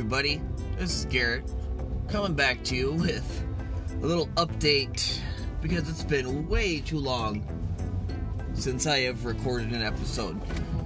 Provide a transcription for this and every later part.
everybody, this is Garrett, coming back to you with a little update, because it's been way too long since I have recorded an episode.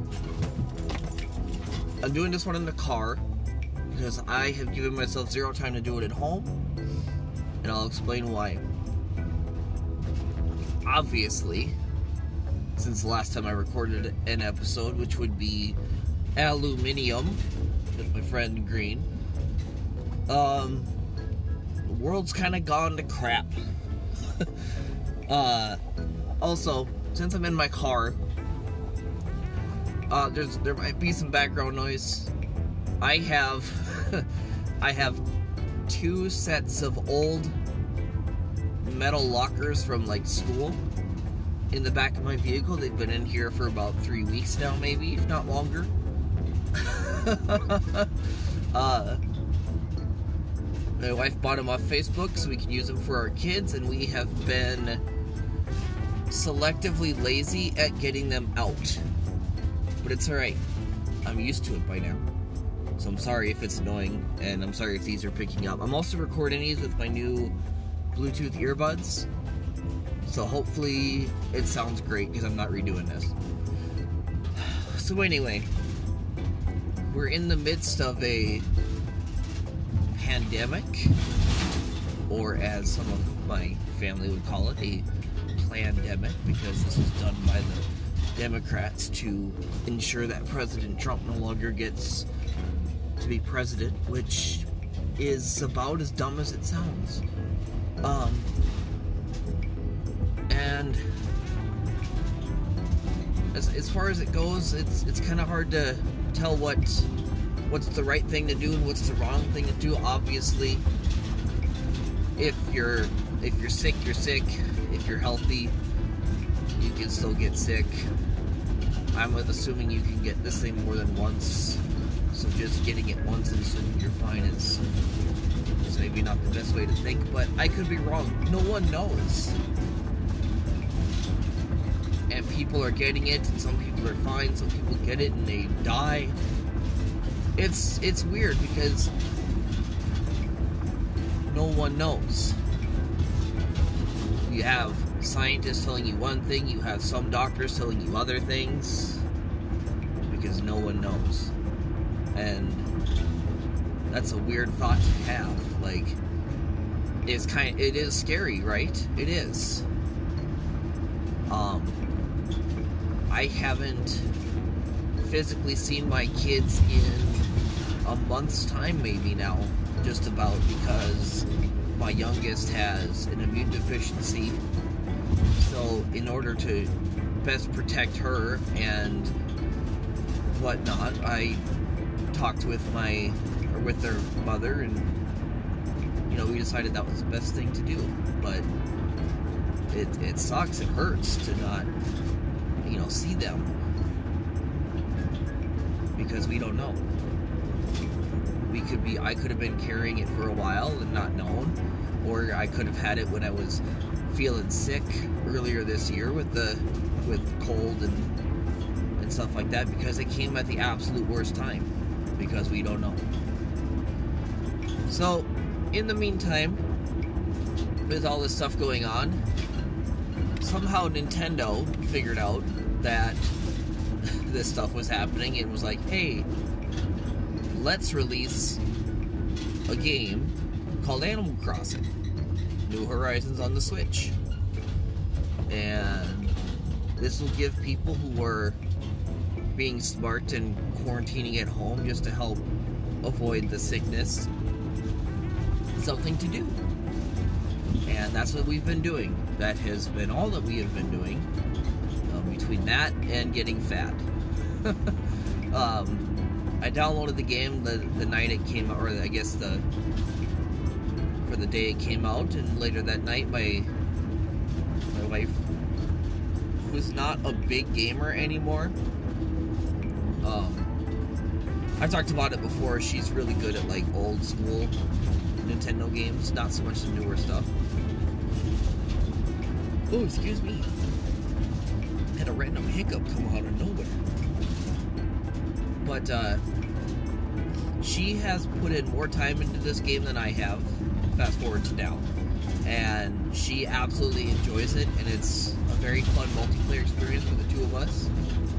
I'm doing this one in the car, because I have given myself zero time to do it at home, and I'll explain why. Obviously, since the last time I recorded an episode, which would be Aluminium, with my friend Green, the world's kind of gone to crap. Also, since I'm in my car, there might be some background noise. I have two sets of old metal lockers from like school in the back of my vehicle. They've been in here for about 3 weeks now, maybe, if not longer. My wife bought them off Facebook so we can use them for our kids, and we have been selectively lazy at getting them out. But it's alright. I'm used to it by now. So I'm sorry if it's annoying, and I'm sorry if these are picking up. I'm also recording these with my new Bluetooth earbuds, so hopefully it sounds great because I'm not redoing this. So anyway, we're in the midst of a pandemic, or as some of my family would call it, a plandemic, because this was done by the Democrats to ensure that President Trump no longer gets to be president, which is about as dumb as it sounds. And as far as it goes, it's kind of hard to tell what's the right thing to do and what's the wrong thing to do. Obviously, if you're sick, you're sick. If you're healthy, you can still get sick. I'm assuming you can get this thing more than once, so just getting it once and assuming you're fine is maybe not the best way to think, but I could be wrong. No one knows. And people are getting it, and some people are fine, some people get it and they die. It's weird because no one knows. You have scientists telling you one thing, you have some doctors telling you other things, because no one knows. And that's a weird thought to have. Like, it is scary, right? It is. I haven't physically seen my kids in a month's time, maybe now, just about, because my youngest has an immune deficiency. So in order to best protect her and whatnot, I talked with their mother, and we decided that was the best thing to do. But it sucks. It hurts to not see them, because we don't know. I could have been carrying it for a while and not known, or I could have had it when I was feeling sick earlier this year with cold and stuff like that, because it came at the absolute worst time, because we don't know. So in the meantime, with all this stuff going on, somehow Nintendo figured out that this stuff was happening and was like, hey, let's release a game called Animal Crossing New Horizons on the Switch. And this will give people who are being smart and quarantining at home just to help avoid the sickness something to do. And that's what we've been doing. That has been all that we have been doing, between that and getting fat. I downloaded the game the night it came out, or I guess for the day it came out, and later that night my wife, who's not a big gamer anymore, I've talked about it before, she's really good at like old school Nintendo games, not so much the newer stuff. Oh, excuse me. Had a random hiccup come out of nowhere. But she has put in more time into this game than I have, fast forward to now. And she absolutely enjoys it, and it's a very fun multiplayer experience for the two of us.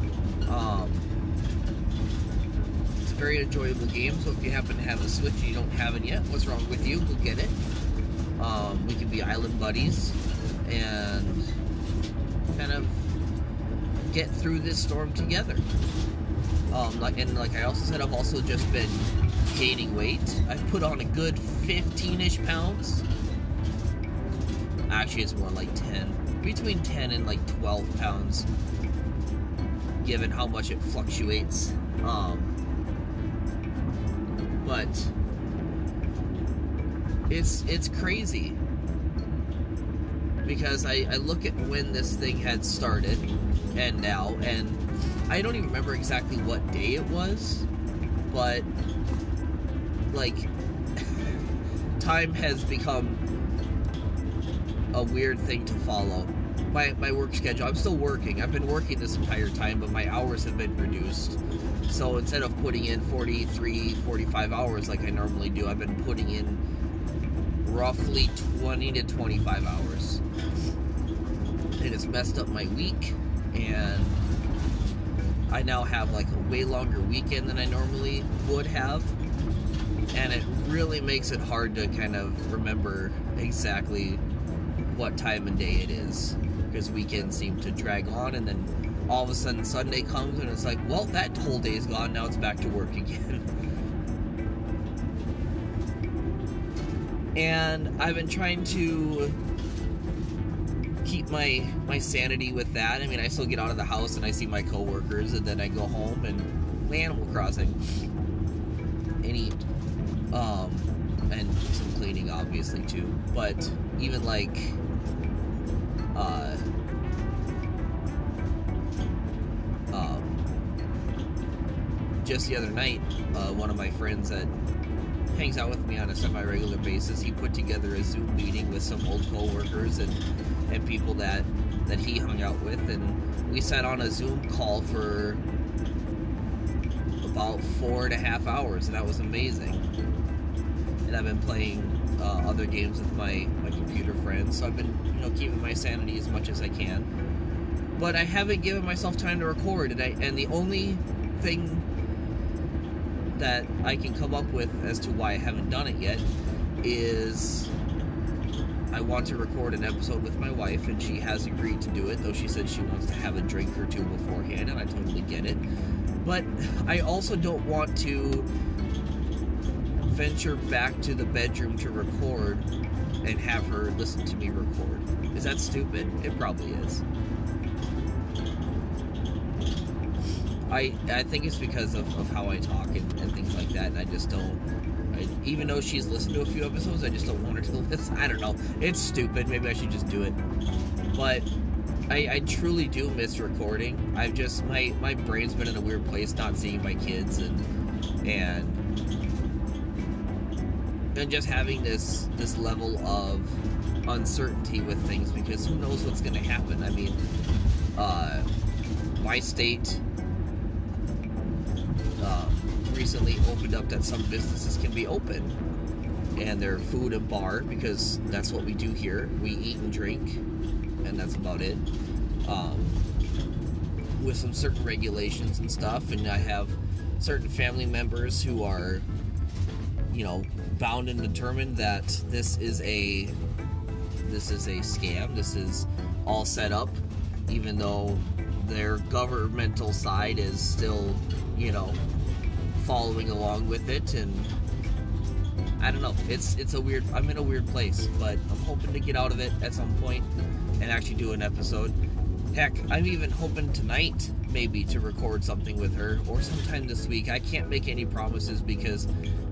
It's a very enjoyable game, so if you happen to have a Switch and you don't have it yet, what's wrong with you? Go get it. We can be island buddies and kind of get through this storm together. Like I also said, I've also just been gaining weight. I've put on a good 15-ish pounds. Actually, it's more like 10. Between 10 and like 12 pounds, given how much it fluctuates. But it's crazy. Because I look at when this thing had started and now, and I don't even remember exactly what day it was, but like time has become a weird thing to follow. My work schedule, I'm still working. I've been working this entire time, but my hours have been reduced. So instead of putting in 43, 45 hours like I normally do, I've been putting in roughly 20 to 25 hours. And it's messed up my week, and I now have like a way longer weekend than I normally would have, and it really makes it hard to kind of remember exactly what time of day it is, because weekends seem to drag on, and then all of a sudden Sunday comes and it's like, well, that whole day's gone, now it's back to work again. And I've been trying to keep my sanity with that. I mean, I still get out of the house and I see my coworkers, and then I go home and play Animal Crossing and eat, and some cleaning obviously too. But even like just the other night, one of my friends that hangs out with me on a semi-regular basis, he put together a Zoom meeting with some old co-workers and people that he hung out with, and we sat on a Zoom call for about 4.5 hours, and that was amazing. And I've been playing other games with my computer friends, so I've been, keeping my sanity as much as I can. But I haven't given myself time to record, and the only thing that I can come up with as to why I haven't done it yet is I want to record an episode with my wife, and she has agreed to do it, though she said she wants to have a drink or two beforehand, and I totally get it. But I also don't want to venture back to the bedroom to record and have her listen to me record. Is that stupid? It probably is. I think it's because of how I talk and things like that, and I just don't, even though she's listened to a few episodes, I just don't want her to listen. I don't know. It's stupid. Maybe I should just do it. But I truly do miss recording. I've just, my brain's been in a weird place not seeing my kids and just having this level of uncertainty with things, because who knows what's going to happen. I mean, my state recently opened up that some businesses can be open, and they're food and bar, because that's what we do here. We eat and drink, and that's about it, with some certain regulations and stuff. And I have certain family members who are, bound and determined that this is a scam. This is all set up, even though their governmental side is still, following along with it. And I don't know, it's a weird, I'm in a weird place, but I'm hoping to get out of it at some point and actually do an episode. Heck, I'm even hoping tonight maybe to record something with her, or sometime this week. I can't make any promises because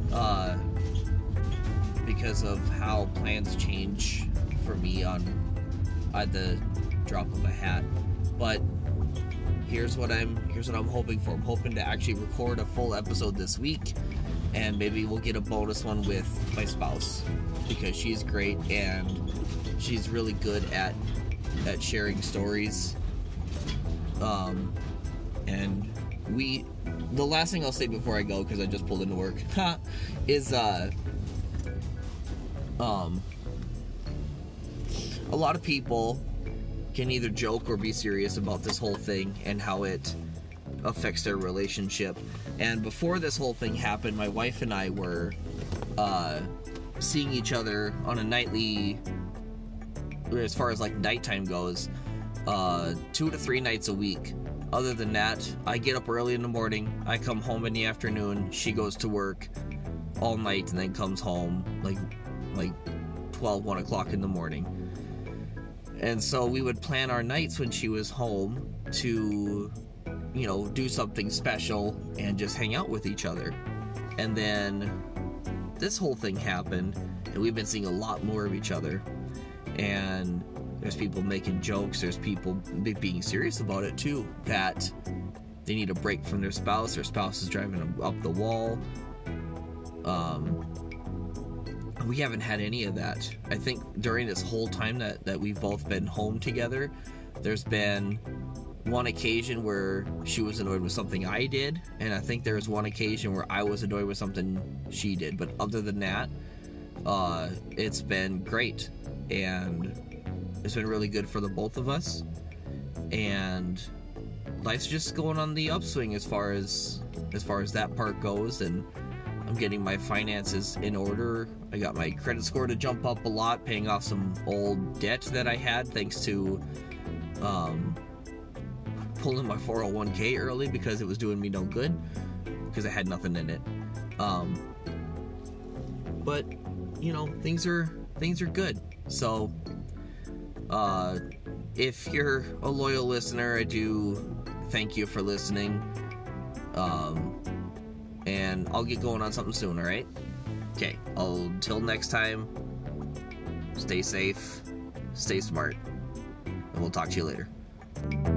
of how plans change for me at the drop of a hat. But here's what I'm hoping for. I'm hoping to actually record a full episode this week, and maybe we'll get a bonus one with my spouse, because she's great and she's really good at sharing stories, and the last thing I'll say before I go, because I just pulled into work, is a lot of people can either joke or be serious about this whole thing and how it affects their relationship. And before this whole thing happened, my wife and I were seeing each other on a nightly, as far as like nighttime goes, 2 to 3 nights a week. Other than that, I get up early in the morning, I come home in the afternoon, she goes to work all night and then comes home like 12, 1 o'clock in the morning. And so we would plan our nights when she was home to, do something special and just hang out with each other. And then this whole thing happened, and we've been seeing a lot more of each other. And there's people making jokes, there's people being serious about it too, that they need a break from their spouse is driving them up the wall. We haven't had any of that. I think during this whole time that we've both been home together, there's been one occasion where she was annoyed with something I did, and I think there was one occasion where I was annoyed with something she did. But other than that, it's been great, and it's been really good for the both of us, and life's just going on the upswing as far as that part goes. And I'm getting my finances in order. I got my credit score to jump up a lot, paying off some old debt that I had thanks to pulling my 401k early because it was doing me no good because I had nothing in it. But things are good. So if you're a loyal listener, I do thank you for listening. And I'll get going on something soon, alright? Okay, until next time, stay safe, stay smart, and we'll talk to you later.